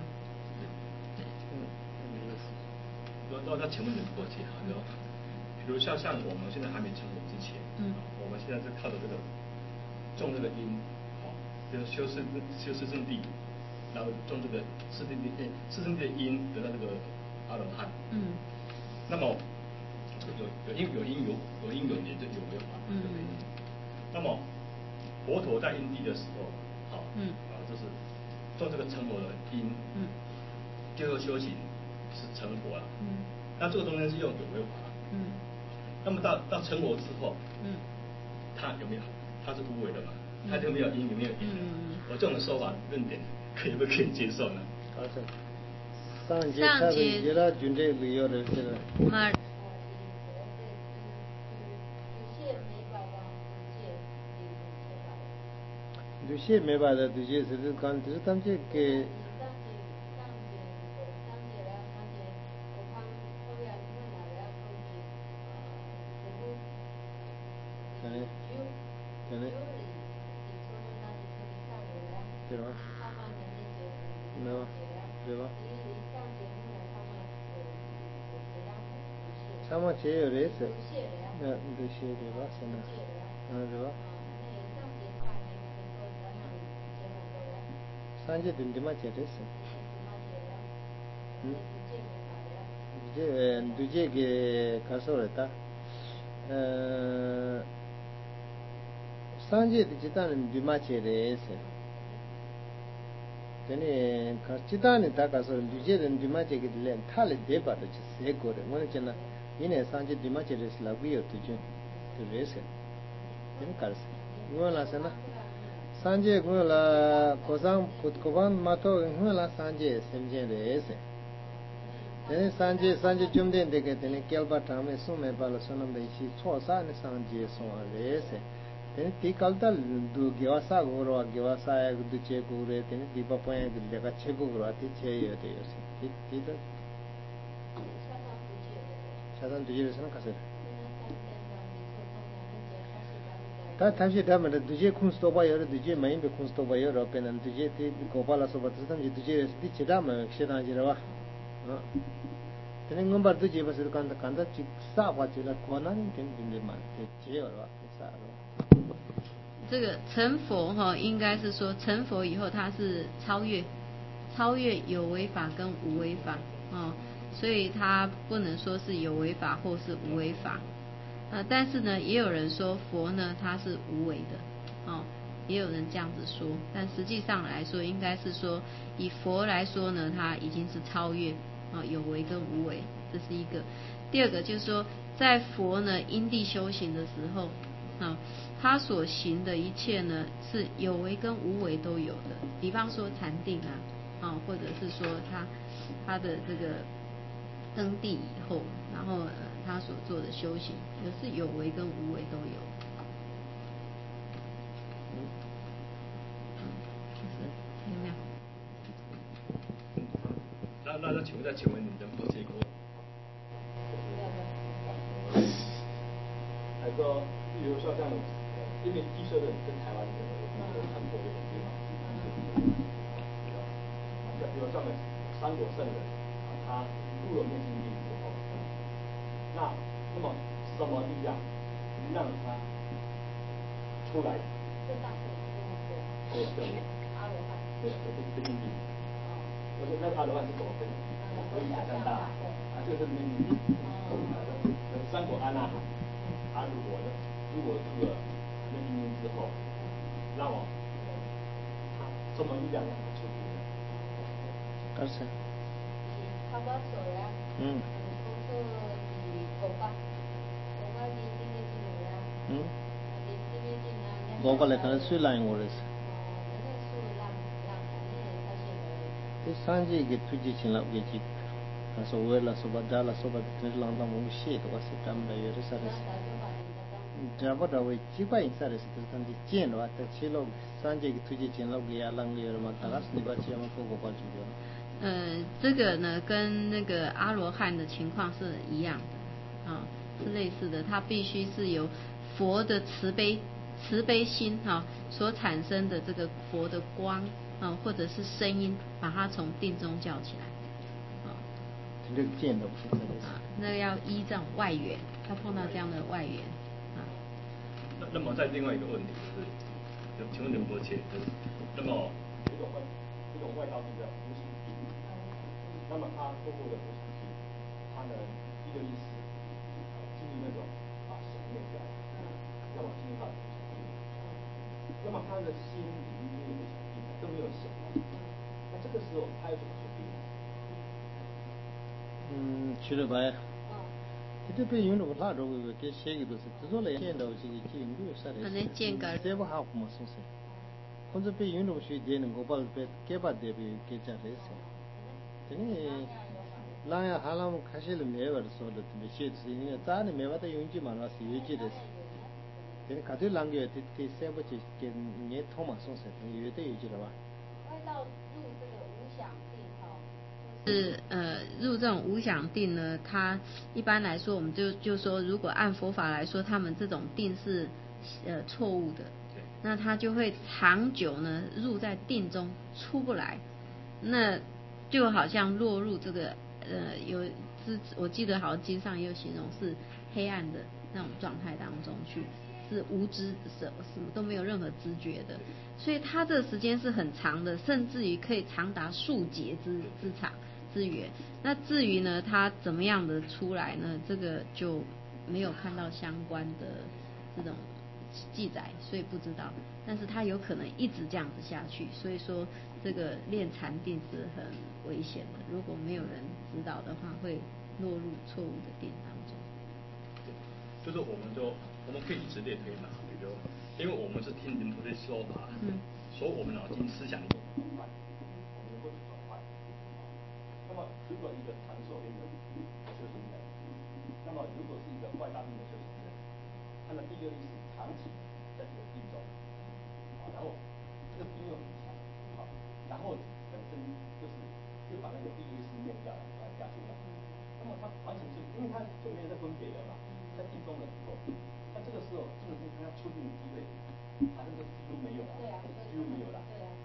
那请问仁波切比如像我们现在还没成佛之前，我们现在是靠着这个种这个因，这个修四圣地。然后种这个四圣地的因得到这个阿罗汉。那么有因有缘就有为法。那么佛陀在因地的时候，就是种这个成佛的因，最后修行是成佛了。那这个中间是用有为法。那么到成佛之后，他有没有？他是无为的嘛？他就没有因，有没有因？我这种说法论点。可以不可以接受呢？ 上节接了军队旅游的这个。दुषे में बात दुषे से तो कांत से तमचे के 되네. 들어와. 들어와. 사마 제요레스. 네, 두시에가 세나. 들어와. 산제 딘디마 제레스. 두제게 가서랬다. 산제 지단은 디마체레스. 되네 지단이 다가서 두제는 디마체게 렌 탈레 데바르 세고레. 뭐는 이네 산제 디마체레스 라비요 투준. 그래서 되네 가르스. 이거라서나 산제 그라 고상 풋고반 마토 그라 산제 셈제레스. 되네 산제 좀된 데게 되네 켈바타메 소메 발로 소놈데시 초사네 산제 소아레스. 되네 티칼달 두 게와사 고로와 게와사야 두체 고레 되네 디바포에 들레가 체고로와 티체여 되요세. 티도 차단 두제에서는 가서 다 다시 다음에 두제 쿤스토바여 두제 마인베 쿤스토바여 로페는 두제 티 고발라 소바트스담 두제 디 체다마 셰단지라와 되는 건 봐도 집에서 간다 직사와지라 권한이 된다만 제어와 사로 这个成佛应该是说成佛以后他是超越有为法跟无为法所以他不能说是有为法或是无为法但是呢也有人说佛呢他是无为的也有人这样子说，但实际上来说应该是说以佛来说呢他已经是超越有为跟无为，这是一个。第二个就是说在佛呢因地修行的时候他所行的一切呢是有为跟无为都有的，比方说禅定或者是说他的这个登地以后，然后他所做的修行也是有为跟无为都有。 那请问你的佛结果？ 还说，比如说像，因为地设的跟台湾有很多的地方，比如像三果圣人他入了灭尽地之后，那么什么力量让他出来？对，阿罗汉，对，灭尽地。那阿罗汉是怎么分？可以想象大，就是灭尽地。三果阿那含。如果入了灭尽地之后，那么他什么力量让他出去呢？ 干啥？ 他把手呀， 我过来看水来我的是。这三季给突击进了给几，他说为了说把家了说把这浪当我写的我是咱们的有的啥的是，这不到为几块银啥的是，这他们见了他去了三季给突击进了给呀浪有了嘛，大概是你把钱嘛过过去的。 这个呢跟那个阿罗汉的情况是一样的是类似的，它必须是由佛的慈悲心所产生的这个佛的光或者是声音把它从定中叫起来这个见到那要依仗外缘，他碰到这样的外缘那么在另外一个问题就是，请问仁波切，那么这种外道力的无形地，那么他透过的无形地，他的一个意识经历那种把神灭掉，那么经历到无形地，那么他的心里面有无形地都没有想，那这个时候他要怎么处理呢？ 去了吧？这边用的不拉着给写个都是，只做来见到这个见没有啥的。 那见个。 这不好嘛，说是。或者被用的去点能够把被给把这边给加来些。这里，那样哈拉们开始了没有的说的，没写字，因为咱的没法的用起嘛，那是有几的是。这里看对啷个这三不去给你通嘛，说是有的有几了吧？ 外道入这个无想定是入这种无想定呢，它一般来说我们就说，如果按佛法来说，他们这种定是错误的， 对， 那他就会长久呢入在定中出不来，那就好像落入这个我记得好像经上也有形容是黑暗的那种状态当中去，是无知什么都没有任何知觉的，所以他这个时间是很长的，甚至于可以长达数节之远。那至于呢他怎么样的出来呢，这个就没有看到相关的这种记载，所以不知道，但是他有可能一直这样子下去，所以说这个练禅定是很危险的，如果没有人指导的话，会落入错误的定当中。 对，就是我们可以直列推拿，比如因为我们是听人徒的说法，所以我们脑筋思想转换，我们能够去转换。那么如果一个长寿的修行人，那么如果是一个外大定的修行人，他的第六意识长期在这个定中，然后这个定又很强，然后本身就把那个第六意识念掉了，把它加出来，那么他完全是因为他就没有在分别了嘛，在定中了以后，那这个时候基本上他出定的机会，好像就几乎没有了，几乎没有了。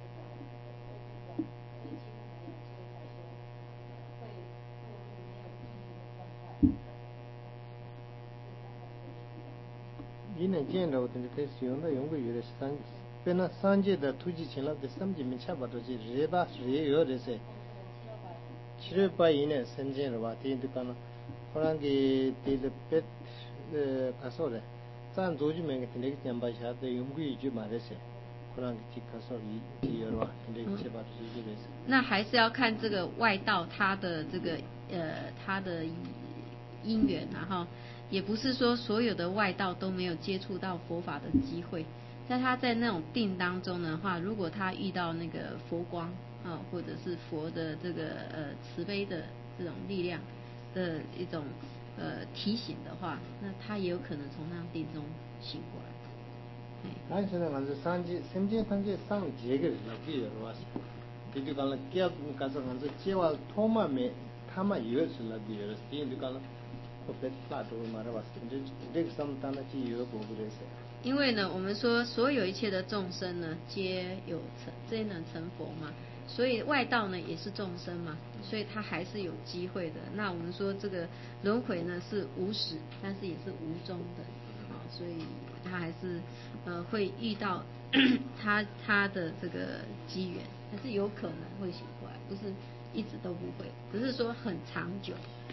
이는见到的这使用的用个有的本来三界的突击前了的三界没差不多是热吧热有的是7바 이내 선진을 와 뒤에도 호랑이 뒤에 뱃 가서래 짠 조지면 근데 냠바샤도 용구이 주 말했어 호랑이 뒤 가서 이 여러 근데 제발 이제서 那还是要看这个外道他的这个他的因缘啊哈，也不是说所有的外道都没有接触到佛法的机会，在他在那种定当中的话，如果他遇到那个佛光啊，或者是佛的这个慈悲的这种力量的一种提醒的话，那他也有可能从那样定中醒过来。 당신은 먼저 산지 semje tanje sang jege lagi yorwas didu kala kya kaso 먼저 제와 토마메 타마 yo스 lagi yoras didu kala ko pet plato marwas didu samtana chi yo bogurese 因为呢，我们说所有一切的众生呢，皆能成佛嘛，所以外道呢也是众生嘛，所以他还是有机会的。那我们说这个轮回呢是无始，但是也是无终的，所以他还是会遇到他的这个机缘，还是有可能会醒过来，不是一直都不会，只是说很长久。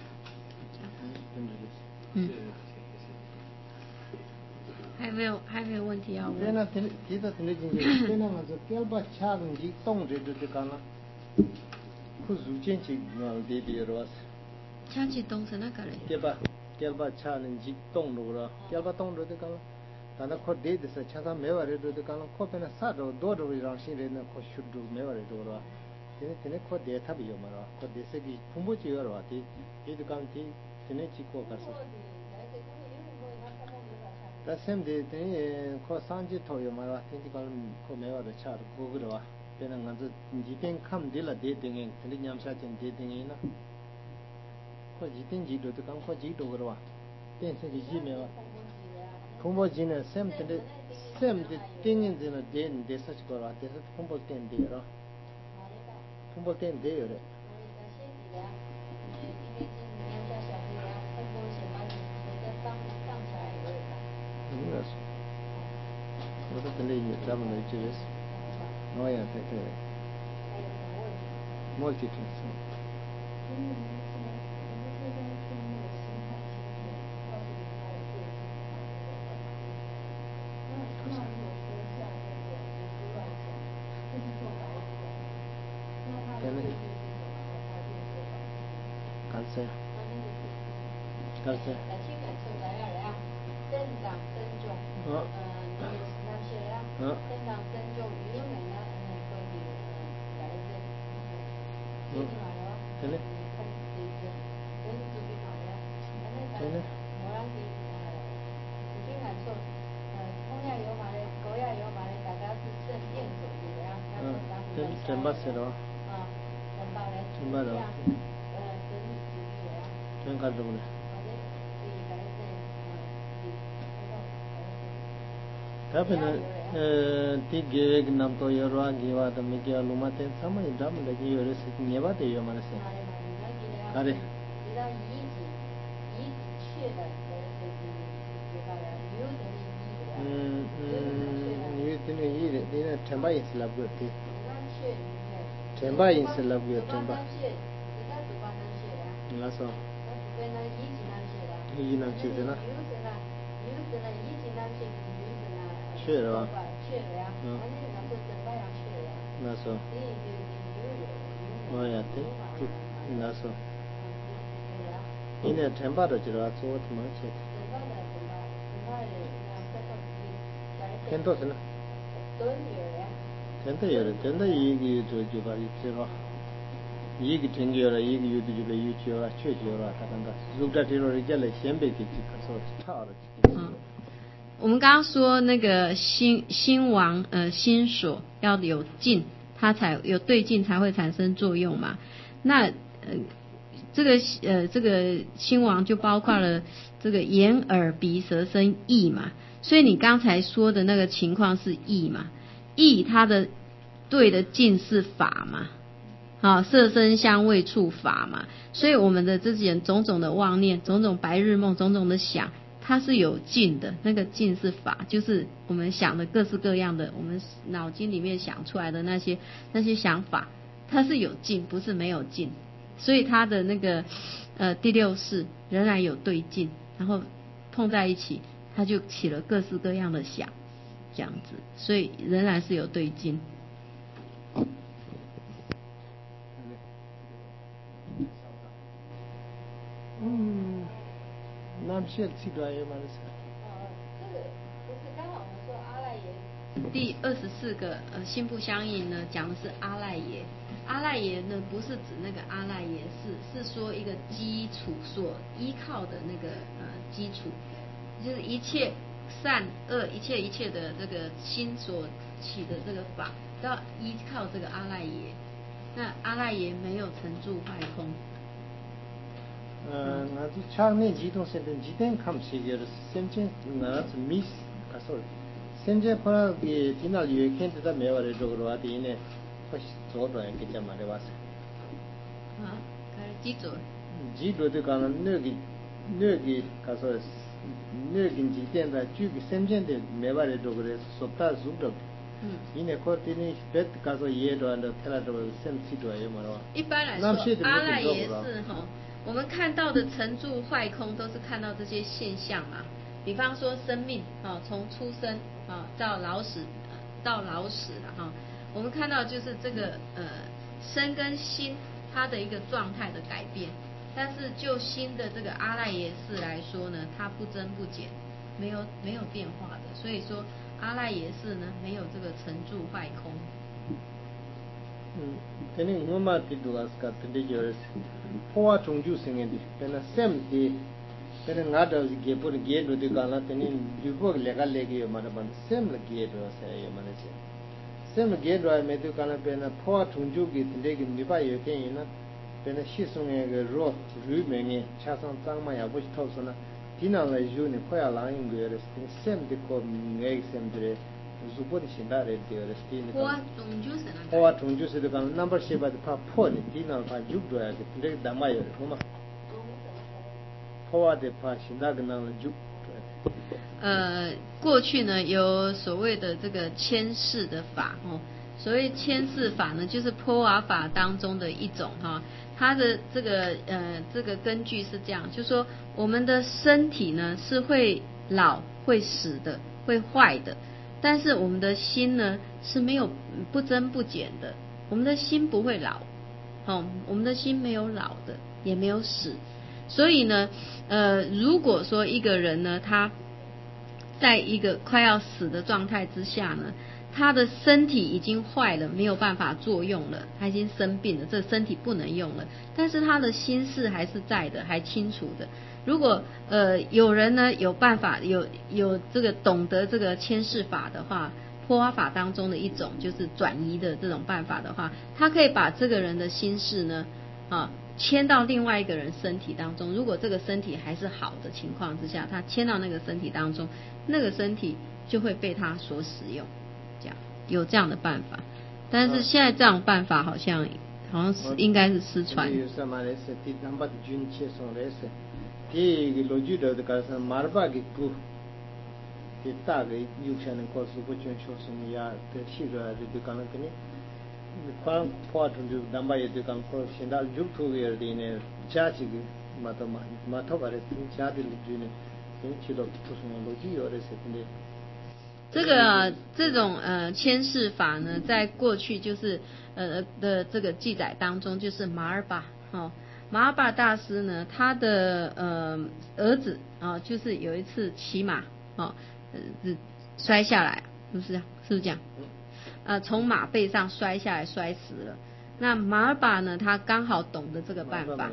还没有问题要问。 对那提到听得进去，对那个是标把恰人机动这就干了，可如今去我的的罗是。 恰起动是那个嘞？ 标把恰人机动了，标把动了的干了，但那可得的是恰上没完的的干了，可变那啥都多着让些人那可学着没完的多了，现在可得他不有嘛了，可得是个通不起了话的，这就干的，现在去过干啥？다 샘데 데 코 산지 토요 마라 텐지 걸 코메와데 차르 고그로와 베는 간즈 지텐 캄딜라 데딩에 텐디 냠샤친 데딩이나 코 지텐 지도도 강 지도 그러와 텐세기 지메와 콤보지네 샘텐데 샘데 띵인지나 데는 데서치 거라 데서 콤보 텐데요 콤보 텐데요我都跟你咱们来这个，我也在这里，我这挺深。干啥？ 增长增重，那些呀，增长增重，语言美呢，可以来自，这地方咯，看这个，这是这地方呀，那我让你已经感受，空呀有嘛嘞，狗呀有嘛嘞，大家是正念走的呀，那么当然真把事了。 真把嘞， 真把了。 真是的呀。 真干什么呢？ 다음에는 디게획 남도 여러 기와도 미기와 루마텐 사마이 담을 기요레스 네바데 요마네세 가레 유드네 이레 디나 템바이 슬라브티 템바이 슬라브요 템바 라서 이난 주드나确了吧？那时候，哎呀，对，那时候，今年10八的就要做什么去？天多少呢？天多有的，天多一个就把你知道，一个天有了，一个有的就来有去了，确实了，他看到，如果这种人家来先别给这个说差了。 我们刚刚说那个心王心所要有境，它才有对境才会产生作用嘛。那这个心王就包括了这个眼耳鼻舌身意嘛。所以你刚才说的那个情况是意嘛，意它的对的境是法嘛，好，色声香味触法嘛。所以我们的这些种种的妄念，种种白日梦，种种的想，它是有境的，那个境是法，就是我们想的各式各样的，我们脑筋里面想出来的那些想法，它是有境，不是没有境。所以它的那个第六识仍然有对境，然后碰在一起，它就起了各式各样的想，这样子，所以仍然是有对境。 남실 지도에 말해서 第24个心不相应呢，讲的是阿赖耶。阿赖耶呢，不是指那个阿赖耶识，是说一个基础所依靠的那个基础，就是一切善恶，一切的这个心所起的这个法，都要依靠这个阿赖耶。那阿赖耶没有成住坏空。 나도 차네 지동세된 지된 감시기를 센제 나라서 미스 가서 센제 파라기 디날 유행된다 매월에 저거로 와디네 혹시 저도 이렇게 좀 말해 봤어. 지도. 지도도 가는 너기 가서 너긴 지된다 주기 센제인데 매월에 저거를 속다 죽도. 이네 코티니 벳 가서 예도 안다 테라도 센시도요 말어. 一般来说阿赖耶是我们看到的成住坏空都是看到这些现象嘛，比方说生命从出生到老死了我们看到就是这个身跟心它的一个状态的改变，但是就心的这个阿赖耶识来说呢，它不增不减，没有变化的，所以说阿赖耶识呢没有这个成住坏空。 tening ngoma tiduas ka tindejores poa chungju singedi pena semti pena ngada ge pur ge do de kala tening jubo lega legi yo mana ban sem le ge do sa yo mana se sem ge do me de kala pena poa chungju ge tindegi niba yo ken ina pena shisung ge ro ru me nge chasang tang ma ya bu thosona dina la ju ne poa la ing ge res sem de ko nge sem de zupo 신다래 되어스티니 포와 종주스도 간 넘버 7바 파 포니 디나 파 죽도야 근데 담아요 고마 포와데 파 신다그나 죽 过去呢有所谓的这个牵示的法所谓牵示法呢就是波瓦法当中的一种它的这个根据是这样，就是说我们的身体呢是会老会死的会坏的，但是我们的心呢是没有不增不减的，我们的心不会老我们的心没有老的也没有死。所以呢如果说一个人呢他在一个快要死的状态之下呢，他的身体已经坏了，没有办法作用了，他已经生病了，这身体不能用了，但是他的心事还是在的，还清楚的。如果有人呢有办法有这个懂得这个牵示法的话，波瓦法当中的一种就是转移的这种办法的话，他可以把这个人的心事呢迁到另外一个人身体当中，如果这个身体还是好的情况之下，他迁到那个身体当中，那个身体就会被他所使用，这样有这样的办法。但是现在这样办法好像是应该是失传。这种牵示法呢，在过去就是的这个记载当中，就是马尔巴大师呢，他的儿子就是有一次骑马摔下来，是不是这样？从马背上摔下来，摔死了。那马尔巴呢，他刚好懂得这个办法。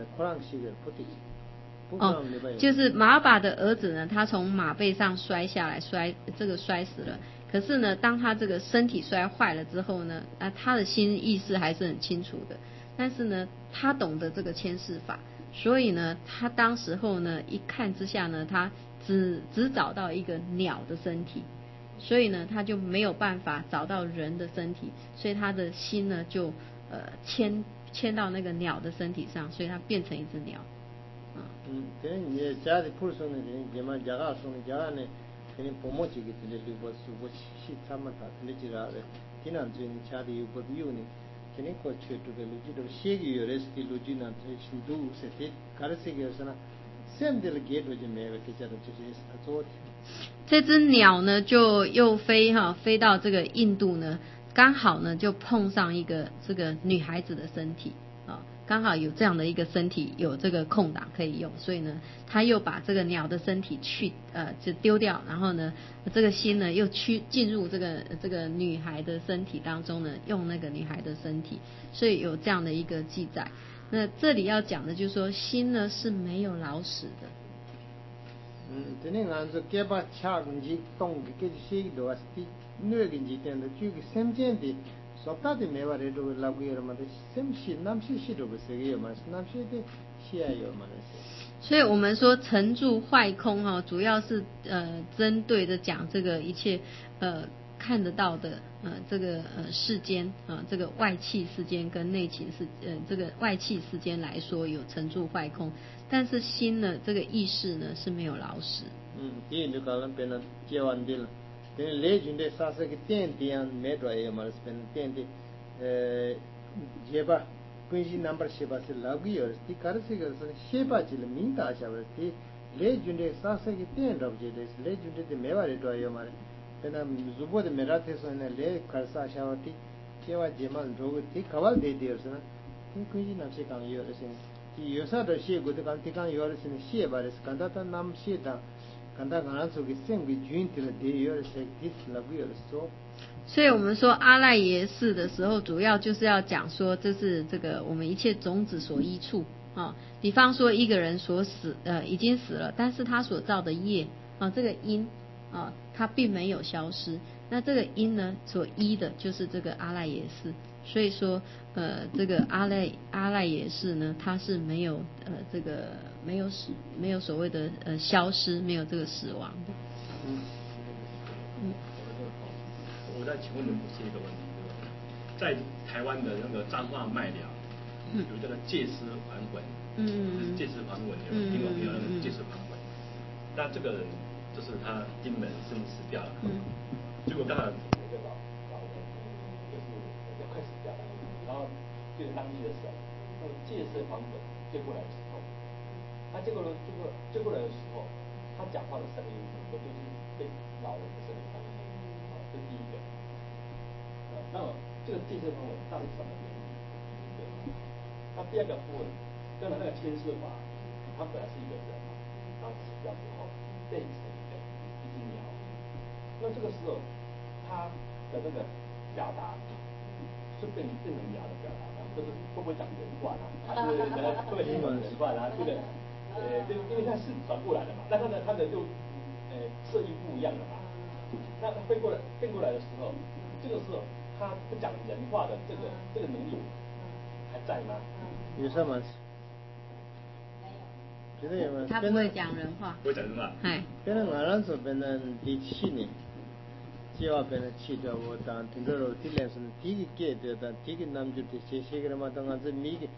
就是马尔巴的儿子呢，他从马背上摔下来，摔死了。可是呢，当他这个身体摔坏了之后呢，他的心意识还是很清楚的。但是呢，他懂得这个牵示法，所以呢，他当时候呢，一看之下呢，他只找到一个鸟的身体。所以呢，他就没有办法找到人的身体，所以他的心呢就迁到那个鸟的身体上，所以他变成一只鸟。 对，你家的普通的人，你们家个送的家呢，肯定不莫几个的留不住不去他们他的知道的，今年最近家的有不有呢？肯定过去这个路基都写个有的是的路基呢，这新都是的，搞的这个是呢，现在的街路就没有给家的就是他做的。 这只鸟呢，就又飞到这个印度呢，刚好呢就碰上一个这个女孩子的身体刚好有这样的一个身体，有这个空档可以用，所以呢，他又把这个鸟的身体就丢掉，然后呢，这个心呢又进入这个女孩的身体当中呢，用那个女孩的身体，所以有这样的一个记载。那这里要讲的就是说，心呢是没有老死的。 这里按照给把恰根基动给些多是的，那个基点的这个先见的。所以的没话的都老贵了嘛，的什西南西西都不是个嘛，南西的西也有嘛那些。 所以我们说沉住坏空主要是针对的讲这个一切看得到的这个世间这个外气世间跟内情这个外气世间来说有沉住坏空，但是心呢这个意识呢是没有老死。 第一就可能变成结完的了。等雷军的啥是个电电没多少嘛，是变电的结巴，关系 number 结巴是老个有，的卡是个是结巴起了明大小的，雷军的啥是个电着不的，雷军的没话的多有嘛，变成如果的没啥特殊呢，雷卡啥小的，结巴结嘛，如果的卡瓦的的是呢，你关系那些刚有的是，有啥的写过的刚的刚有的是写吧的，刚到他那么写的。 所以我们说阿赖耶识的时候，主要就是要讲说，这是这个我们一切种子所依处比方说一个人已经死了，但是他所造的业这个因它并没有消失。那这个因呢，所依的就是这个阿赖耶识。所以说这个阿赖耶识呢，它是没有这个没有所谓的消失，没有这个死亡的。 我再请问您是一个问题，在台湾的那个彰化麦寮有这个借尸还魂，借尸还魂有听过没有？那个借尸还魂，那这个人就是他金门生死掉了，结果刚好有个老人就是要快死掉了，然后就是当地的神，那么借尸还魂接过来的时候，他接过来的时候，他讲话的声音都是被老人的声音这是第一个。那么这个借尸还魂到底什么原因？那第二个部分，刚才那个牵涉法，他本来是一个人他死掉之后变成一只鸟，那这个时候他的那个表达是变成鸟的表达吗？就是会不会讲人话呢？还是会不会讲人话呢？这个因为他是转过来的嘛，那他的就色域不一样了嘛。那他变过来的时候，这个时候他不讲人话的这个能力还在吗？ 有什么？ 他不会讲人话。 不会讲人话。 哎。 变成俺那时候变成第7年，计划变成7条我当听着了，第2是第一届的，但第一男就这些个嘛，当俺这米个。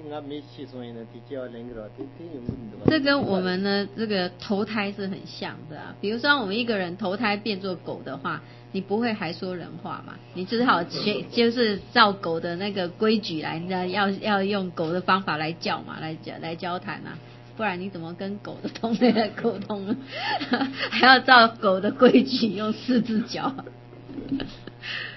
这跟我们呢这个投胎是很像的啊。比如说我们一个人投胎变作狗的话，你不会还说人话嘛？你只好就是照狗的那个规矩来，要用狗的方法来叫嘛，来交谈啊，不然你怎么跟狗的同类来沟通呢？还要照狗的规矩用4只脚。